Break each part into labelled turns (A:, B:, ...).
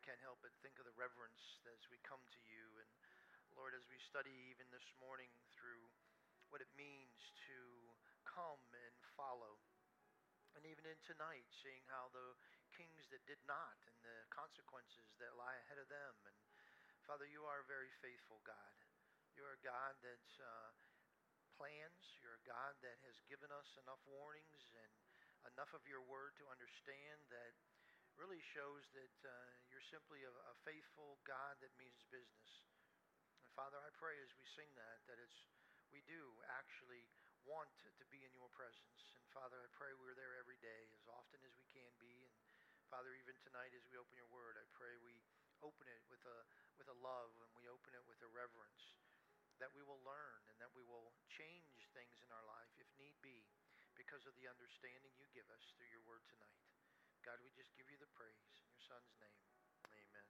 A: can't help but think of the reverence as we come to you. And Lord, as we study even this morning through what it means to come and follow. And even in tonight, seeing how the kings that did not and the consequences that lie ahead of them. And Father, you are a very faithful God. You are a God that plans. You're a God that has given us enough warnings and enough of your word to understand that really shows that you're simply a faithful God that means business. And Father, I pray as we sing that we do actually want to be in your presence. And Father, I pray we're there every day as often as we can be. And Father, even tonight as we open your word, I pray we open it with a love, and we open it with a reverence, that we will learn and that we will change things in our life if need be because of the understanding you give us through your word tonight. God, we just give you the praise in your Son's name. Amen.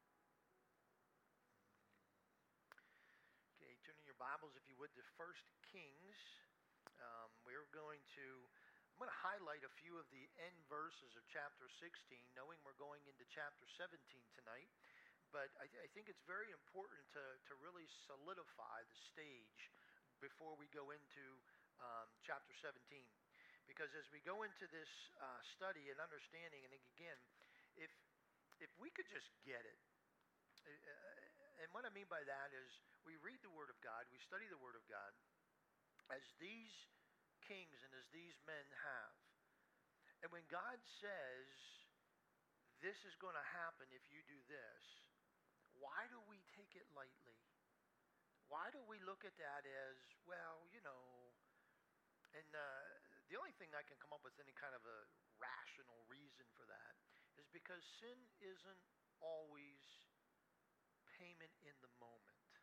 A: Okay, turning your Bibles, if you would, to 1 Kings. I'm going to highlight a few of the end verses of chapter 16, knowing we're going into chapter 17 tonight. But I think it's very important to really solidify the stage before we go into chapter 17. Because as we go into this study and understanding, and again, if we could just get it, and what I mean by that is we read the Word of God, we study the Word of God, as these kings and as these men have. And when God says, this is going to happen if you do this, why do we take it lightly? Why do we look at that as, well, you know, and the only thing I can come up with any kind of a rational reason for that is because sin isn't always payment in the moment.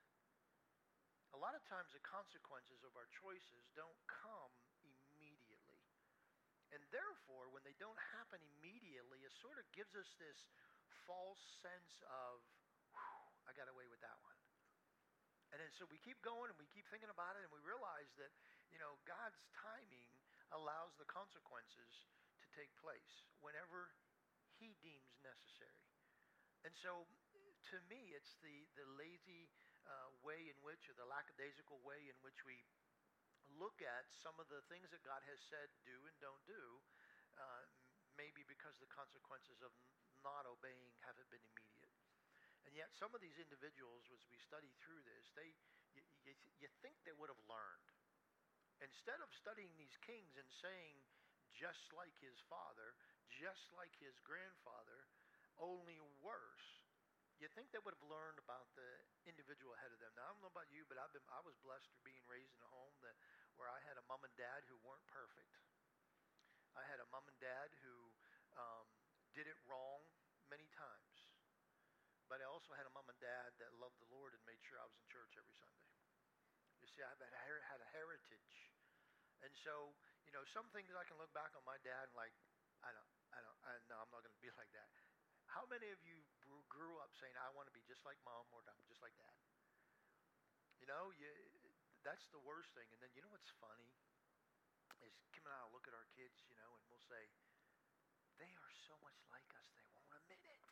A: A lot of times the consequences of our choices don't come immediately. And therefore, when they don't happen immediately, it sort of gives us this false sense of, I got away with that one. And then so we keep going and we keep thinking about it, and we realize that, you know, God's timing allows the consequences to take place whenever he deems necessary. And so to me, it's the lazy way in which, or the lackadaisical way in which we look at some of the things that God has said do and don't do, maybe because the consequences of not obeying haven't been immediate. And yet some of these individuals, as we study through this, you think they would have learned. Instead of studying these kings and saying, just like his father, just like his grandfather, only worse, you think they would have learned about the individual ahead of them. Now, I don't know about you, but I was blessed for being raised in a home where I had a mom and dad who weren't perfect. I had a mom and dad who did it wrong many times. But I also had a mom and dad that loved the Lord and made sure I was in church every Sunday. You see, I had a heritage. And so, you know, some things I can look back on my dad and like, no, I'm not going to be like that. How many of you grew up saying, I want to be just like mom or just like dad? You know, that's the worst thing. And then, you know what's funny? Is Kim and I will look at our kids, you know, and we'll say, they are so much like us, they won't admit it.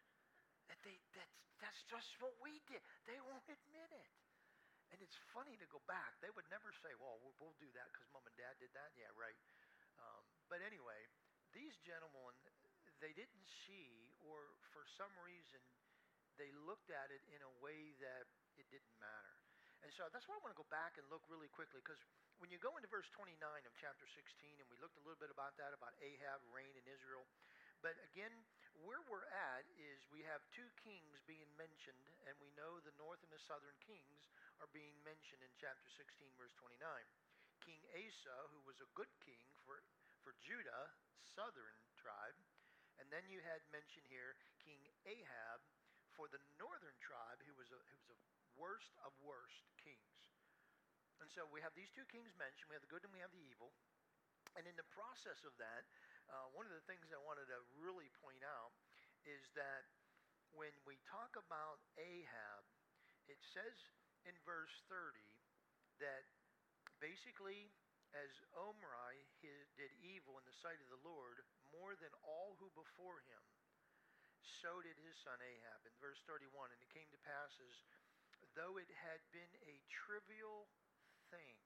A: That's just what we did. They won't admit it. And it's funny to go back. They would never say, well, we'll do that because mom and dad did that. Yeah, right. But anyway, these gentlemen, they didn't see, or for some reason, they looked at it in a way that it didn't matter. And so that's why I want to go back and look really quickly, because when you go into verse 29 of chapter 16, and we looked a little bit about that, about Ahab, reign in Israel. But again, where we're at is we have two kings being mentioned, and we know the north and the southern kings are being mentioned in chapter 16, verse 29. King Asa, who was a good king for Judah, southern tribe, and then you had mentioned here King Ahab for the northern tribe, who was a worst of worst kings. And so we have these two kings mentioned. We have the good and we have the evil. And in the process of that, one of the things I wanted to really point out is that when we talk about Ahab, it says in verse 30 that basically as Omri did evil in the sight of the Lord more than all who before him, so did his son Ahab. In verse 31, and it came to pass as though it had been a trivial thing.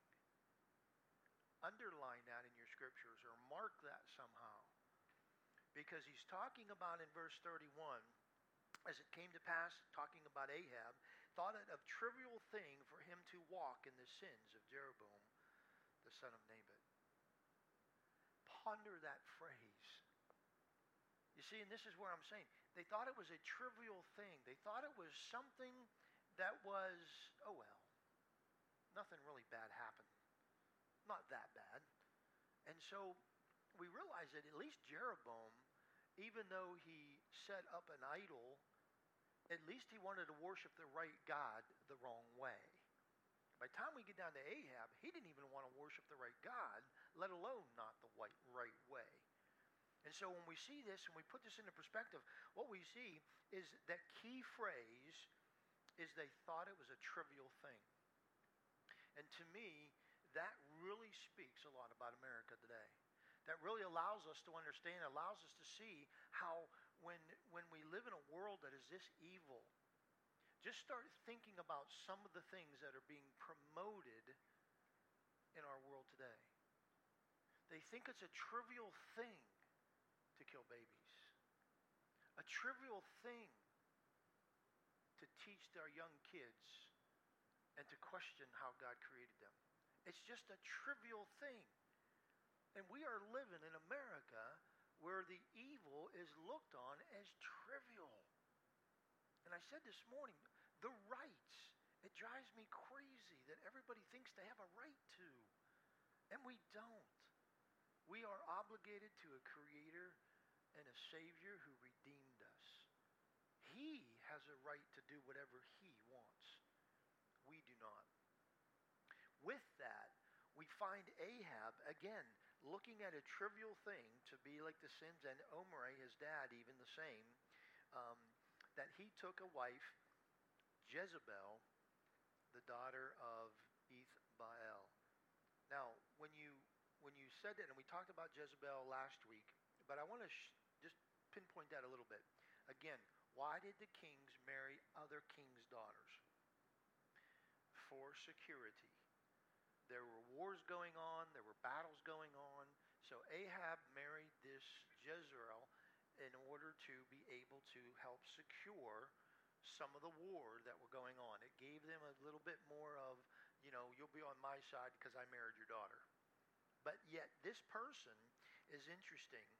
A: Underline that in your scriptures or mark that somehow. Because he's talking about in verse 31, as it came to pass, talking about Ahab, thought it a trivial thing for him to walk in the sins of Jeroboam, the son of Nebat. Ponder that phrase. You see, and this is where I'm saying, they thought it was a trivial thing. They thought it was something that was, oh well, nothing really bad happened. Not that bad. And so we realize that at least Jeroboam, even though he set up an idol, at least he wanted to worship the right God the wrong way. By the time we get down to Ahab, he didn't even want to worship the right God, let alone not the right way. And so when we see this and we put this into perspective, what we see is that key phrase is they thought it was a trivial thing. And to me, that really speaks a lot about America today. That really allows us to understand, allows us to see how when we live in a world that is this evil, just start thinking about some of the things that are being promoted in our world today. They think it's a trivial thing to kill babies. A trivial thing to teach their young kids and to question how God created them. It's just a trivial thing. And we are living in America where the evil is looked on as trivial. And I said this morning, the rights, it drives me crazy that everybody thinks they have a right to. And we don't. We are obligated to a creator and a savior who redeemed us. He has a right to do whatever he wants. We do not. With that, we find Ahab, again, looking at a trivial thing to be like the sins, and Omri, his dad, even the same, that he took a wife, Jezebel, the daughter of Ethbaal. Now, when you said that, and we talked about Jezebel last week, but I want to just pinpoint that a little bit. Again, why did the kings marry other kings' daughters? For security. There were wars going on. There were battles going on. So Ahab married this Jezreel in order to be able to help secure some of the war that were going on. It gave them a little bit more of, you'll be on my side because I married your daughter. But yet this person is interesting.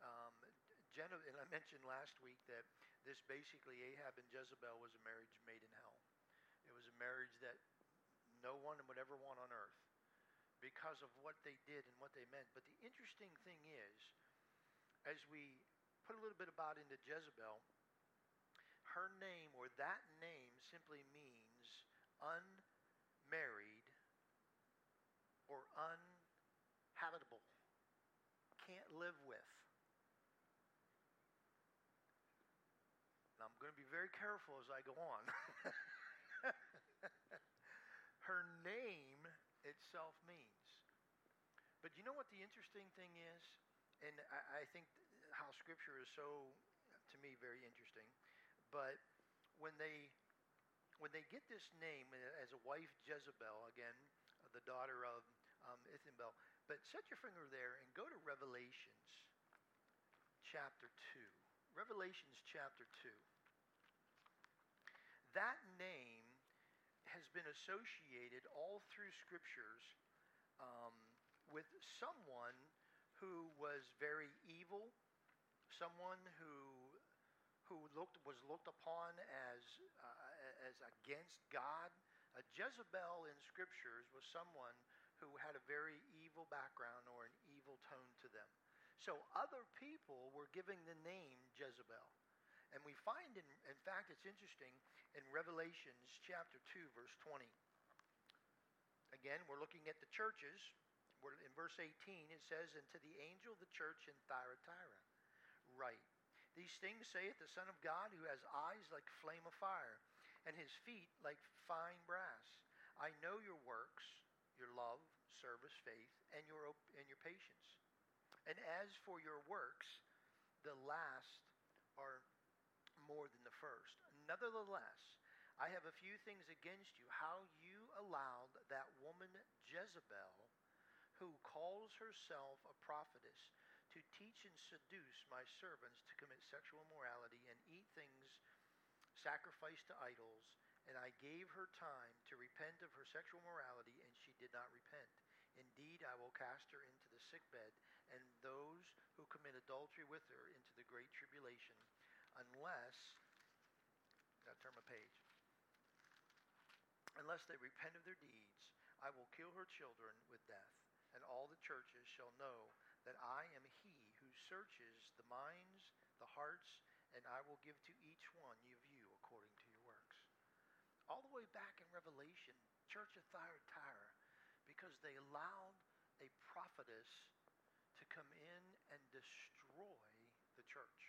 A: And I mentioned last week that this basically, Ahab and Jezebel, was a marriage made in hell. It was a marriage that no one would ever want on earth because of what they did and what they meant. But the interesting thing is, as we put a little bit about into Jezebel, her name, or that name, simply means unmarried or uninhabitable, can't live with. And I'm going to be very careful as I go on. Her name itself means. But you know what the interesting thing is? And I think how Scripture is so, to me, very interesting. But when they get this name as a wife, Jezebel, again, the daughter of Ethbaal. But set your finger there and go to Revelations chapter 2. Revelations chapter 2. That name has been associated all through scriptures with someone who was very evil, someone who was looked upon as against God. Jezebel in scriptures was someone who had a very evil background or an evil tone to them. So other people were giving the name Jezebel. And we find, in fact, it's interesting, in Revelations chapter 2, verse 20. Again, we're looking at the churches. In verse 18, it says, "And to the angel of the church in Thyatira, write, These things saith the Son of God, who has eyes like flame of fire, and his feet like fine brass. I know your works, your love, service, faith, and your patience. And as for your works, the last are more than the first. Nevertheless, I have a few things against you, how you allowed that woman Jezebel, who calls herself a prophetess, to teach and seduce my servants to commit sexual immorality and eat things sacrificed to idols. And I gave her time to repent of her sexual morality, and she did not repent. Indeed, I will cast her into the sickbed, and those who commit adultery with her into the great tribulation, unless, gotta turn my page, unless they repent of their deeds. I will kill her children with death, and all the churches shall know that I am he who searches the minds, the hearts, and I will give to each one of you according to your works. All the way back in Revelation, church of Thyatira, because they allowed a prophetess to come in and destroy the church.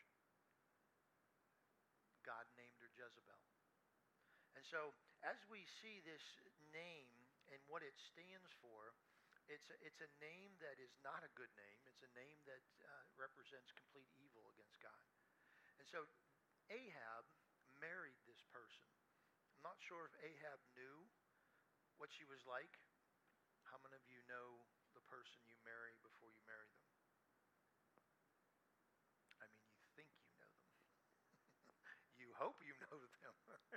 A: God named her Jezebel. And so, as we see this name and what it stands for, it's a name that is not a good name. It's a name that represents complete evil against God. And so, Ahab married this person. I'm not sure if Ahab knew what she was like. How many of you know the person you marry before you marry them? I mean, you think you know them. You hope you know them.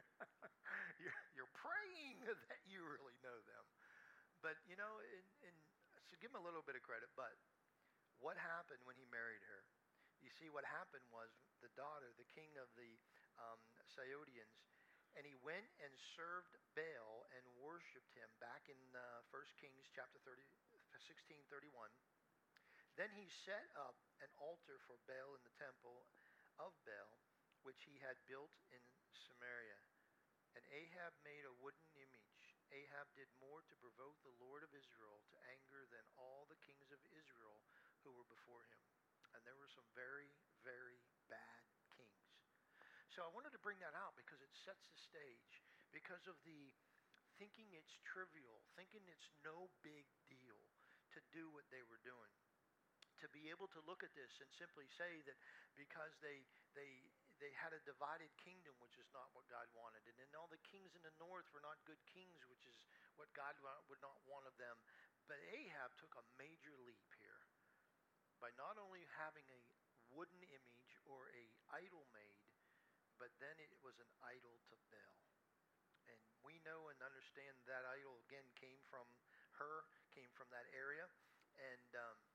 A: You're praying that you really know them. But, you know, so give him a little bit of credit. But what happened when he married her? You see, what happened was the daughter, the king of the Sidonians, and he went and served Baal and worshipped him back in 1 Kings chapter 16:31. Then he set up an altar for Baal in the temple of Baal, which he had built in Samaria. And Ahab made a wooden image. Ahab did more to provoke the Lord of Israel to anger than all the kings of Israel who were before him. And there were some very, very bad kings. So I wanted to bring that out because it sets the stage. Because of the thinking it's trivial, thinking it's no big deal to do what they were doing. To be able to look at this and simply say that because they had a divided kingdom, which is not what God wanted. And then all the kings in the north were not good kings, which is what God would not want of them. But Ahab took a major leap here by not only having a wooden image or a idol made, but then it was an idol to Baal. And we know and understand that idol, again, came from her, came from that area. And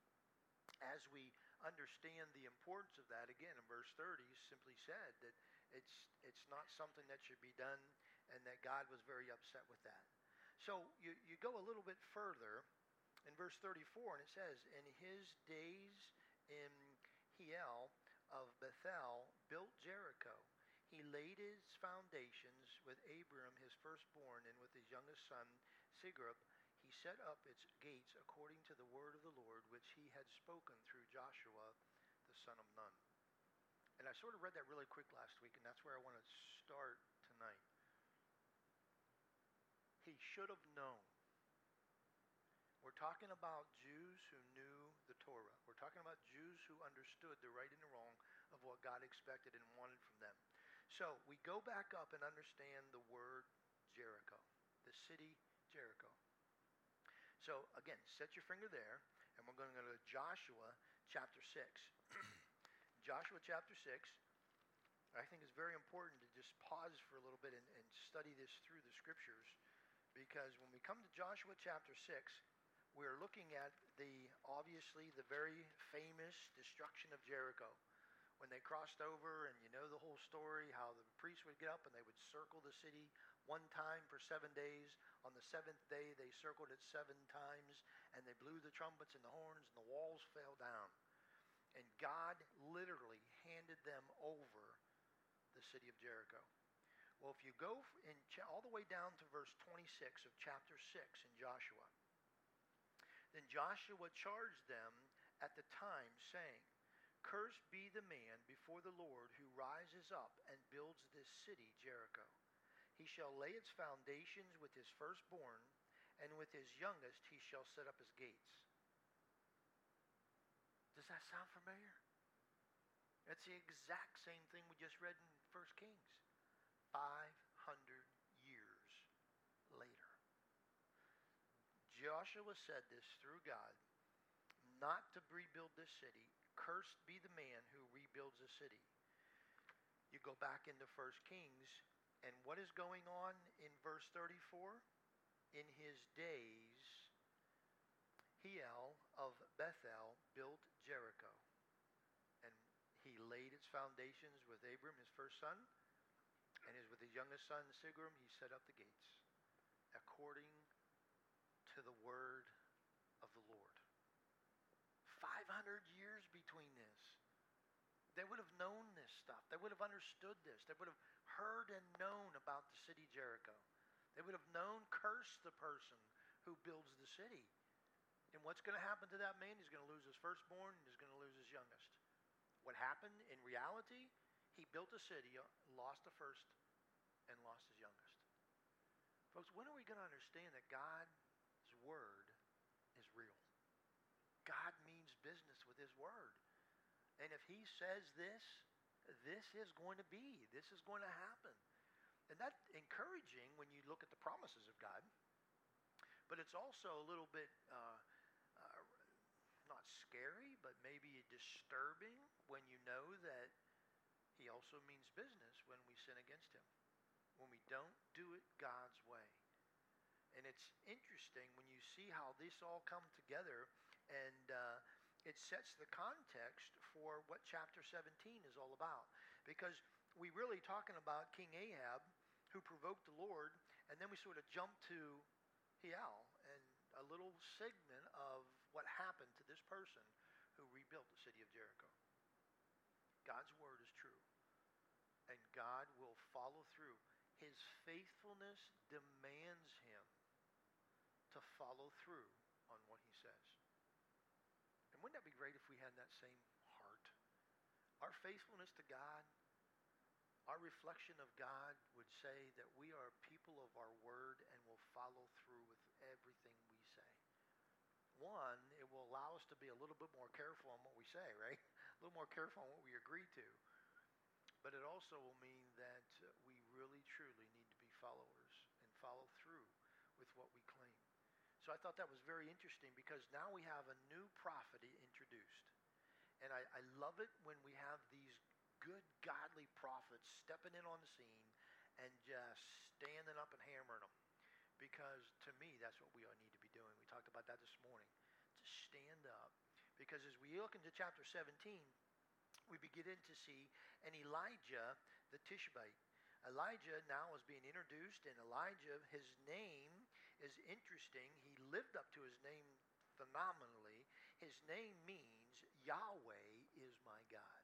A: as we understand the importance of that, again, in verse 30, simply said that it's not something that should be done and that God was very upset with that. So you go a little bit further in verse 34, and it says, in his days in Hiel of Bethel built Jericho. He laid his foundations with Abram his firstborn, and with his youngest son Segub. He set up its gates according to the word of the Lord, which he had spoken through Joshua, the son of Nun. And I sort of read that really quick last week, and that's where I want to start tonight. He should have known. We're talking about Jews who knew the Torah. We're talking about Jews who understood the right and the wrong of what God expected and wanted from them. So we go back up and understand the word Jericho, the city Jericho. So again, set your finger there, and we're going to go to Joshua chapter 6. Joshua chapter 6. I think it's very important to just pause for a little bit and study this through the scriptures, because when we come to Joshua chapter 6, we're looking at obviously the very famous destruction of Jericho. When they crossed over, and you know the whole story, how the priests would get up and they would circle the city one time for 7 days. On the seventh day, they circled it 7 times, and they blew the trumpets and the horns, and the walls fell down. And God literally handed them over the city of Jericho. Well, if you go all the way down to verse 26 of chapter 6 in Joshua, then Joshua charged them at the time, saying, cursed be the man before the Lord who rises up and builds this city, Jericho. He shall lay its foundations with his firstborn, and with his youngest he shall set up his gates. Does that sound familiar? It's the exact same thing we just read in First Kings. 500 years later. Joshua said this through God, not to rebuild this city. Cursed be the man who rebuilds a city. You go back into First Kings, and what is going on in verse 34? In his days, Hiel of Bethel built Jericho, and he laid its foundations with Abram, his first son, and with his youngest son, Sigram, he set up the gates, according to the word of the Lord. 500 years between this. They would have known this stuff. They would have understood this. They would have heard and known about the city Jericho. They would have known, curse the person who builds the city. And what's going to happen to that man? He's going to lose his firstborn and he's going to lose his youngest. What happened in reality? He built a city, lost the first, and lost his youngest. Folks, when are we going to understand that God's word is real? God means business with his word. And if he says this, this is going to be. This is going to happen. And that's encouraging when you look at the promises of God. But it's also a little bit not scary, but maybe disturbing when you know that he also means business when we sin against him, when we don't do it God's way. And it's interesting when you see how this all come together, and it sets the context for what chapter 17 is all about. Because we're really talking about King Ahab, who provoked the Lord, and then we sort of jump to Hiel, and a little segment of what happened to this person who rebuilt the city of Jericho. God's word is true, and God will follow through. His faithfulness demands him to follow through on what he says. And wouldn't that be great if we had that same heart? Our faithfulness to God, our reflection of God would say that we are people of our word and will follow through with everything we say. One, it will allow us to be a little bit more careful on what we say, right? A little more careful on what we agree to. But it also will mean that we really, truly need to be followers and follow through with what we claim. So I thought that was very interesting, because now we have a new prophet introduced. And I love it when we have these good, godly prophets stepping in on the scene and just standing up and hammering them. Because to me, that's what we all need to be doing. We talked about that this morning. To stand up. Because as we look into chapter 17, we begin to see an Elijah the Tishbite. Elijah now is being introduced, and Elijah, his name is interesting. He lived up to his name phenomenally. His name means Yahweh is my God.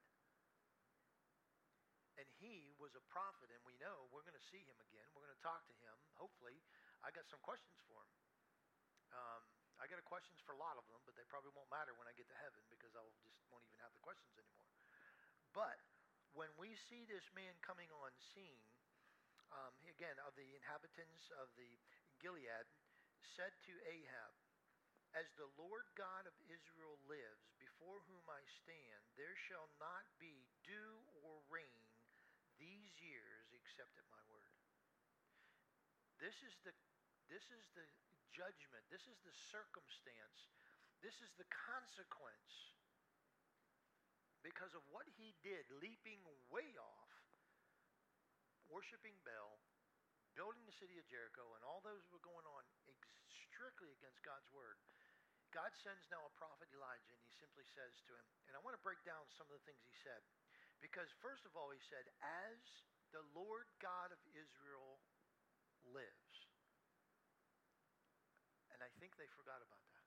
A: And he was a prophet, and we know we're going to see him again. We're going to talk to him. Hopefully, I got some questions for him. I got questions for a lot of them, but they probably won't matter when I get to heaven, because I won't even have the questions anymore. But when we see this man coming on scene, again, of the inhabitants of the Gilead, said to Ahab, "As the Lord God of Israel lives, before whom I stand, there shall not be dew or rain these years except at my word." This is the judgment. This is the circumstance. This is the consequence because of what he did, leaping way off, worshiping Baal, building the city of Jericho, and all those were going on strictly against God's word. God sends now a prophet Elijah, and he simply says to him, and I want to break down some of the things he said, because first of all, he said, "As the Lord God of Israel lives." And I think they forgot about that.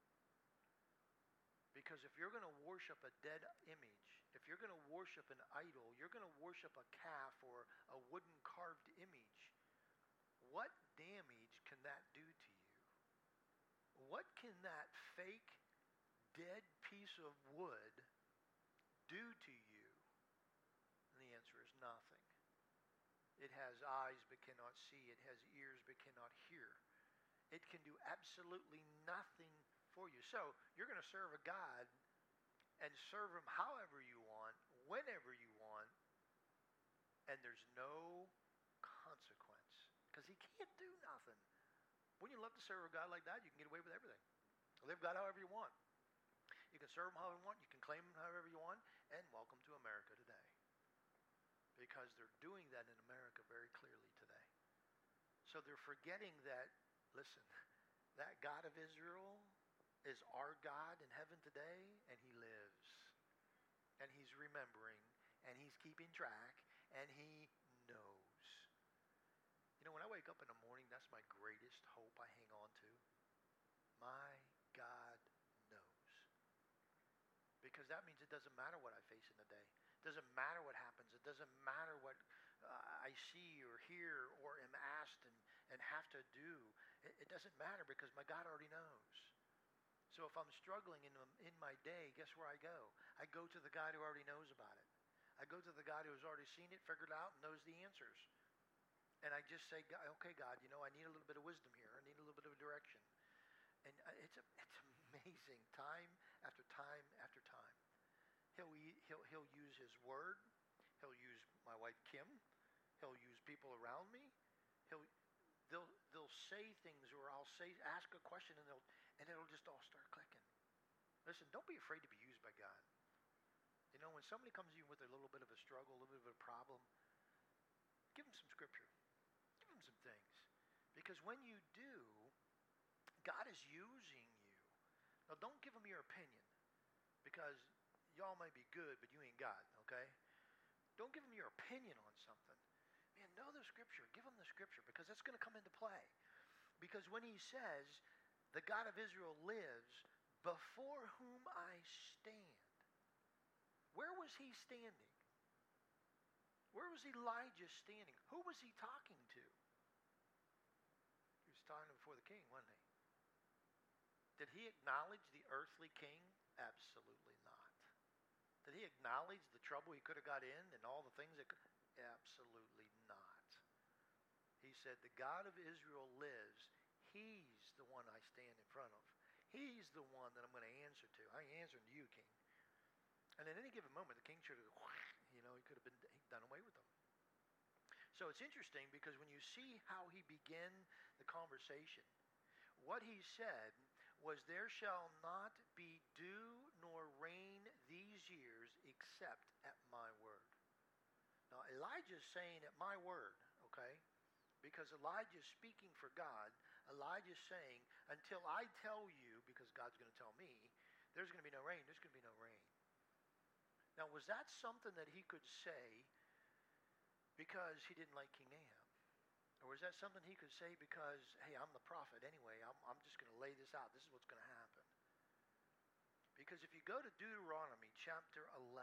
A: Because if you're going to worship a dead image, if you're going to worship an idol, you're going to worship a calf or a wooden carved image, what damage can that do to you? What can that fake, dead piece of wood do to you? And the answer is nothing. It has eyes but cannot see. It has ears but cannot hear. It can do absolutely nothing for you. So you're going to serve a God and serve him however you want, whenever you want, and there's no consequence. Because he can't do nothing. When you love to serve a God like that, you can get away with everything. Live God however you want. You can serve him however you want. You can claim him however you want. And welcome to America today. Because they're doing that in America very clearly today. So they're forgetting that, listen, that God of Israel is our God in heaven today, and he lives. And he's remembering, and he's keeping track, and he knows. You know, when I wake up in the morning, that's my greatest hope I hang on to. My God knows. Because that means it doesn't matter what I face in the day. It doesn't matter what happens. It doesn't matter what I see or hear or am asked and have to do. It doesn't matter because my God already knows. So if I'm struggling in my day, guess where I go? I go to the God who already knows about it. I go to the God who has already seen it, figured it out, and knows the answers. And I just say, okay, God, you know, I need a little bit of wisdom here. I need a little bit of direction. And it's amazing, time after time after time. He'll use his word. He'll use my wife Kim. He'll use people around me. They'll say things, or I'll ask a question, and it'll just all start clicking. Listen, don't be afraid to be used by God. You know, when somebody comes to you with a little bit of a struggle, a little bit of a problem, give them some scripture. Give them some things. Because when you do, God is using you. Now, don't give them your opinion, because y'all might be good, but you ain't God, okay? Don't give them your opinion on something. Man, know the scripture. Give them the scripture, because that's going to come into play. Because when he says, the God of Israel lives, before whom I stand. Where was he standing? Where was Elijah standing? Who was he talking to? He was talking before the king, wasn't he? Did he acknowledge the earthly king? Absolutely not. Did he acknowledge the trouble he could have got in and all the things that could? Absolutely not. He said, the God of Israel lives. He's the one I stand in front of. He's the one that I'm going to answer to. I ain't answering to you, king. And at any given moment, the king should have, you know, he could have been done away with them. So it's interesting because when you see how he began the conversation, what he said was, there shall not be dew nor rain these years except at my word. Now, Elijah's saying at my word, okay? Because Elijah's speaking for God. Elijah's saying, until I tell you, because God's going to tell me, there's going to be no rain, there's going to be no rain. Now, was that something that he could say because he didn't like King Ahab? Or was that something he could say because, hey, I'm the prophet anyway, I'm just going to lay this out, this is what's going to happen? Because if you go to Deuteronomy chapter 11,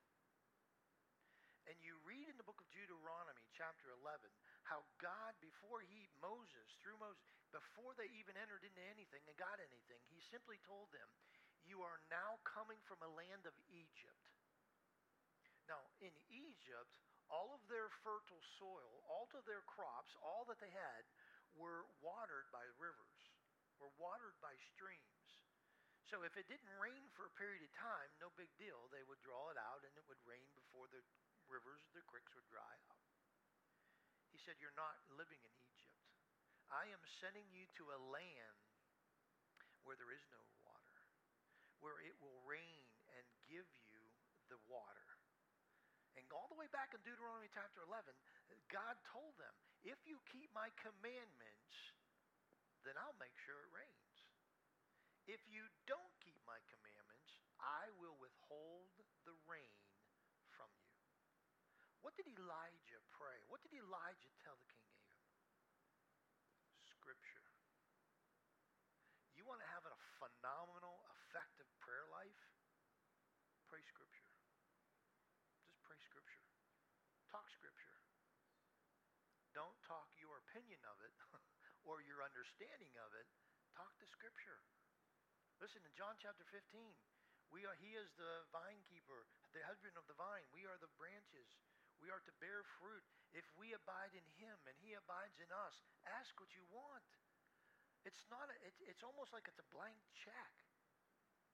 A: and you read in the book of Deuteronomy chapter 11, how God, before through Moses, before they even entered into anything and got anything, he simply told them, you are now coming from a land of Egypt. Now, in Egypt, all of their fertile soil, all of their crops, all that they had were watered by rivers, were watered by streams. So if it didn't rain for a period of time, no big deal. They would draw it out and it would rain before the rivers, the creeks would dry out. He said, you're not living in Egypt. I am sending you to a land where there is no water, where it will rain and give you the water. And all the way back in Deuteronomy chapter 11, God told them, if you keep my commandments, then I'll make sure it rains. If you don't keep my commandments, I will withhold the rain from you. What did Elijah pray? What did Elijah tell the king Ahab? Scripture. You want to have a phenomenal, effective prayer life? Pray Scripture. Just pray Scripture. Talk Scripture. Don't talk your opinion of it or your understanding of it. Talk the Scripture. Listen, in John chapter 15, he is the vine keeper, the husband of the vine. We are the branches. We are to bear fruit. If we abide in him and he abides in us, ask what you want. It's almost like it's a blank check.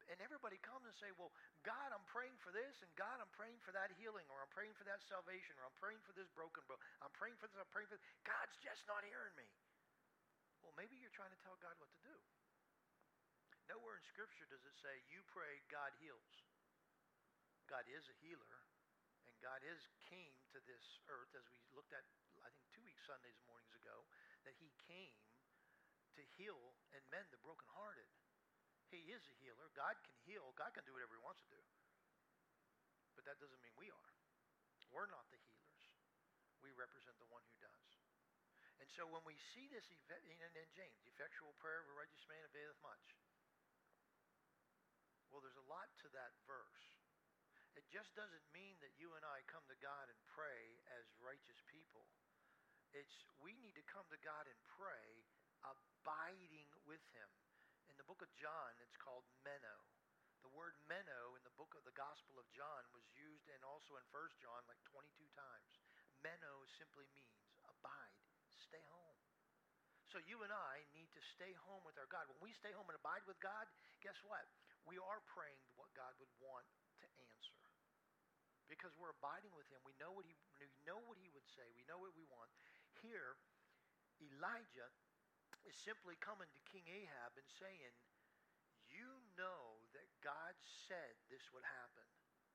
A: And everybody comes and say, well, God, I'm praying for this, and God, I'm praying for that healing, or I'm praying for that salvation, or I'm praying for this broken book. I'm praying for this, I'm praying for this. God's just not hearing me. Well, maybe you're trying to tell God what to do. Nowhere in Scripture does it say, you pray, God heals. God is a healer, and God came to this earth, as we looked at, I think, 2 weeks Sundays mornings ago, that he came to heal and mend the brokenhearted. He is a healer. God can heal. God can do whatever he wants to do. But that doesn't mean we are. We're not the healers. We represent the one who does. And so when we see this in James, the effectual prayer of a righteous man availeth much. Well, there's a lot to that verse. It just doesn't mean that you and I come to God and pray as righteous people. We need to come to God and pray abiding with him. In the book of John, it's called meno. The word meno in the book of the Gospel of John was used, and also in 1 John, like 22 times. Meno simply means abide, stay home. So you and I need to stay home with our God. When we stay home and abide with God, guess what? We are praying what God would want to answer. Because we're abiding with him. We know what he would say. We know what we want. Here, Elijah is simply coming to King Ahab and saying, you know that God said this would happen.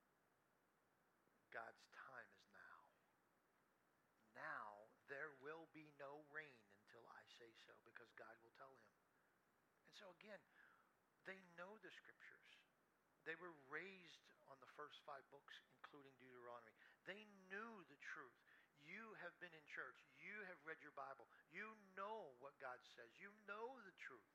A: God's time is now. Now there will be no rain until I say so, because God will tell him. And so again, they know the scriptures. They were raised on the first 5 books, including Deuteronomy. They knew the truth. You have been in church. You have read your Bible. You know what God says. You know the truth.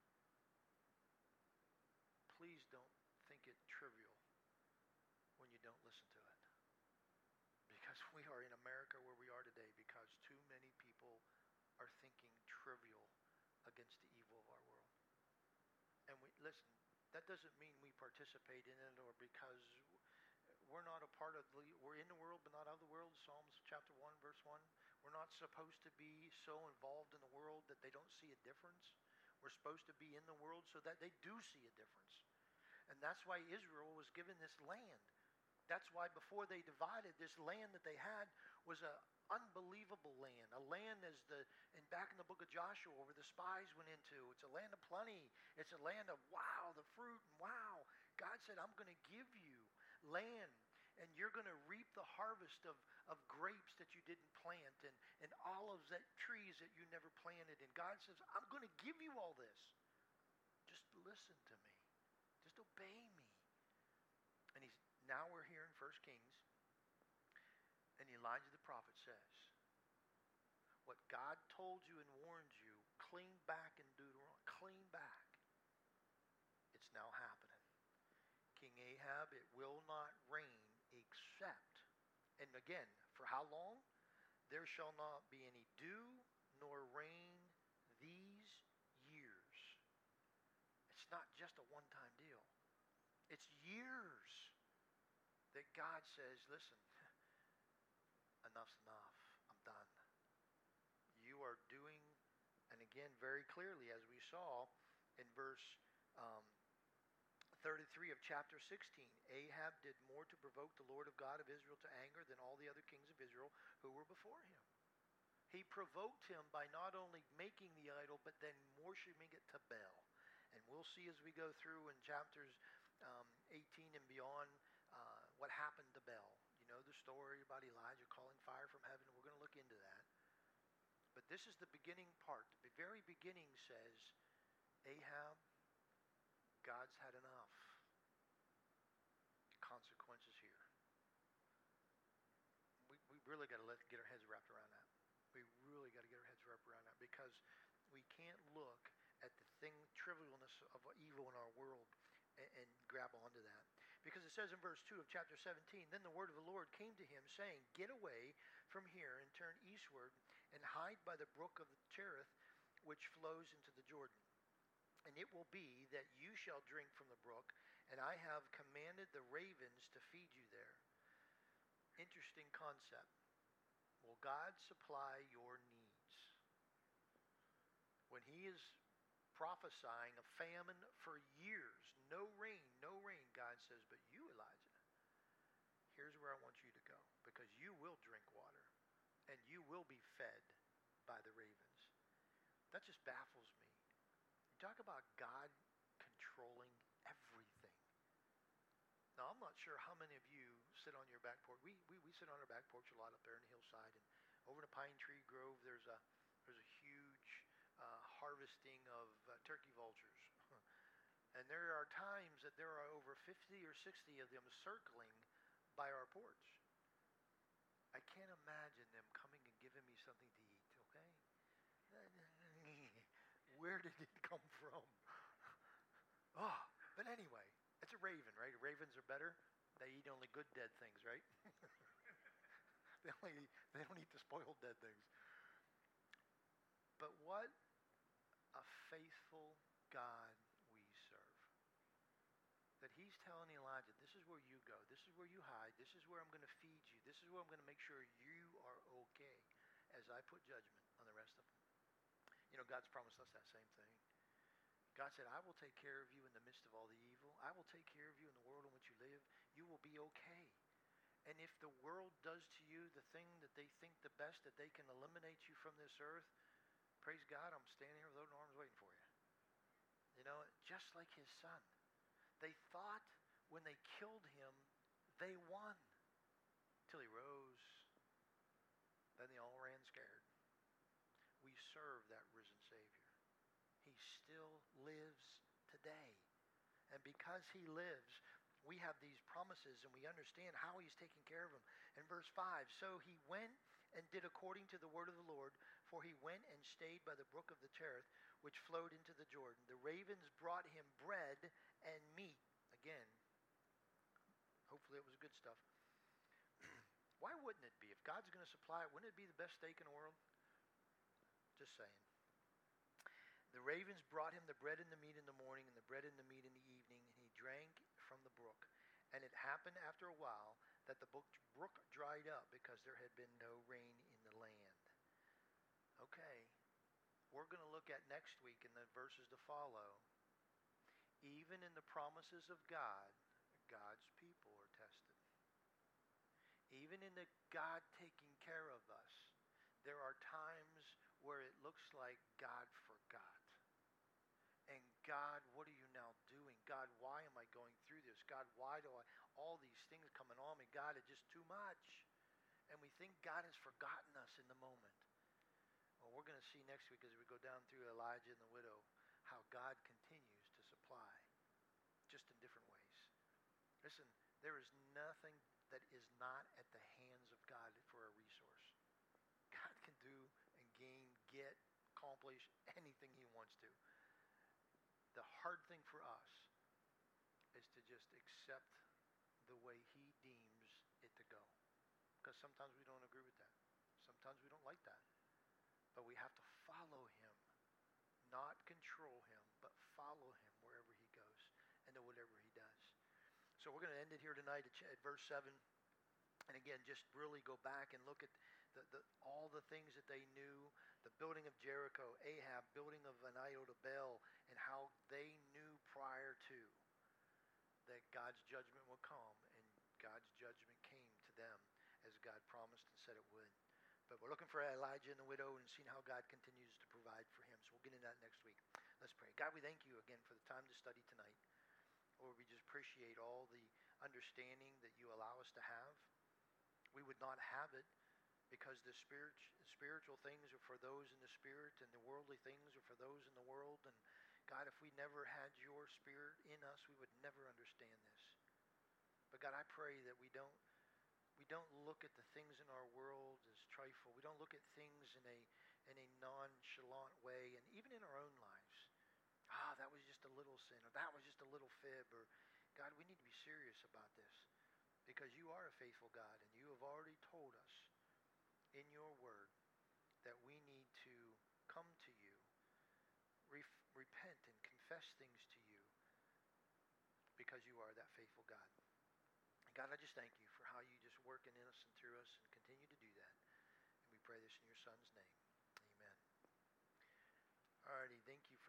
A: Please don't think it trivial when you don't listen to it. Because we are in America where we are today because too many people are thinking trivial against the evil of our world. And listen, that doesn't mean we participate in it, or because we're not a part of we're in the world but not of the world. Psalms chapter 1 verse 1. We're not supposed to be so involved in the world that they don't see a difference. We're supposed to be in the world so that they do see a difference. And that's why Israel was given this land. That's why before they divided, this land that they had was an unbelievable land. A land and back in the book of Joshua where the spies went into. It's a land of plenty. It's a land of wow, the fruit, and wow. God said, I'm going to give you land, and you're going to reap the harvest of grapes that you didn't plant, and olives, that trees that you never planted. And God says, I'm going to give you all this. Just listen to me. Just obey me. And now we're here in 1 Kings, and Elijah the prophet says, what God told you and warned you, clean back in Deuteronomy, clean back. It's now happening. King Ahab, it will not rain except, and again, for how long? There shall not be any dew nor rain these years. It's not just a one-time deal. It's years that God says, listen, enough's enough. I'm done. You are doing, and again, very clearly, as we saw in verse 33 of chapter 16, Ahab did more to provoke the Lord of God of Israel to anger than all the other kings of Israel who were before him. He provoked him by not only making the idol, but then worshiping it to Baal. And we'll see as we go through in chapters 18 and beyond what happened to Baal. You know the story about Elijah calling fire from heaven. We're going to look into that. But this is the beginning part. The very beginning says, Ahab, God's had enough. Consequences here. We really got to get our heads wrapped around that. We really got to get our heads wrapped around that, because we can't look at the trivialness of evil in our world and grab onto that. Because it says in verse 2 of chapter 17, then the word of the Lord came to him, saying, get away from here and turn eastward and hide by the brook of the Cherith, which flows into the Jordan. And it will be that you shall drink from the brook, and I have commanded the ravens to feed you there. Interesting concept. Will God supply your needs? When he is prophesying a famine for years. No rain, no rain. God says, but you, Elijah, here's where I want you to go, because you will drink water and you will be fed by the ravens. That just baffles me. You talk about God controlling everything. Now, I'm not sure how many of you sit on your back porch. We sit on our back porch a lot up there in the hillside, and over in the Pine Tree Grove, there's a huge harvesting of turkey vultures. And there are times that there are over 50 or 60 of them circling by our porch. I can't imagine them coming and giving me something to eat, okay? Where did it come from? Oh, but anyway, it's a raven, right? Ravens are better. They eat only good dead things, right? They don't eat the spoiled dead things. But what a faithful God we serve. That he's telling Elijah, this is where you go. This is where you hide. This is where I'm going to feed you. This is where I'm going to make sure you are okay as I put judgment on the rest of them. You know, God's promised us that same thing. God said, I will take care of you in the midst of all the evil. I will take care of you in the world in which you live. You will be okay. And if the world does to you the thing that they think the best, that they can eliminate you from this earth, praise God, I'm standing here with open arms waiting for you. You know, just like his son. They thought when they killed him, they won. Till he rose. Then they all ran scared. We serve that risen Savior. He still lives today. And because he lives, we have these promises and we understand how he's taking care of them. In verse 5, so he went and did according to the word of the Lord, for he went and stayed by the brook of the Cherith, which flowed into the Jordan. The ravens brought him bread and meat. Again, hopefully it was good stuff. Why wouldn't it be? If God's going to supply it, wouldn't it be the best steak in the world? Just saying. The ravens brought him the bread and the meat in the morning, and the bread and the meat in the evening, and he drank from the brook. And it happened after a while that the brook dried up because there had been no rain in the land. Okay, we're going to look at next week in the verses to follow. Even in the promises of God, God's people are tested. Even in the God taking care of us, there are times where it looks like God forgot. And God, what are you now doing? God, why am I going through this? God, why do all these things coming on me? God, it's just too much. And we think God has forgotten us in the moment. Well, we're going to see next week as we go down through Elijah and the widow, how God continues to supply, just in different ways. Listen, there is nothing that is not at the hands of God for a resource. God can do and gain, get, accomplish anything he wants to. The hard thing for us is to just accept the way he deems it to go. Because sometimes we don't agree with that. Sometimes we don't like that. But we have to follow him. Not control him, but follow him wherever he goes and to whatever he does. So we're going to end it here tonight at verse 7. And again, just really go back and look at all the things that they knew. The building of Jericho, Ahab, building of an idol to Baal, and how they knew prior to that God's judgment would come. And God's judgment came to them as God promised and said it would. But we're looking for Elijah and the widow and seeing how God continues to provide for him. So we'll get into that next week. Let's pray. God, we thank you again for the time to study tonight. Lord, we just appreciate all the understanding that you allow us to have. We would not have it because the spiritual things are for those in the spirit, and the worldly things are for those in the world. And God, if we never had your spirit in us, we would never understand this. But God, I pray that we don't look at the things in our world as trifle. We don't look at things in a nonchalant way, and even in our own lives. That was just a little sin, or that was just a little fib, or God, we need to be serious about this because you are a faithful God, and you have already told us in your word that we need to come to you, repent and confess things to you because you are that faithful God. God, I just thank you for how you just work in us and through us and continue to do that. And we pray this in your son's name. Amen. Alrighty, thank you for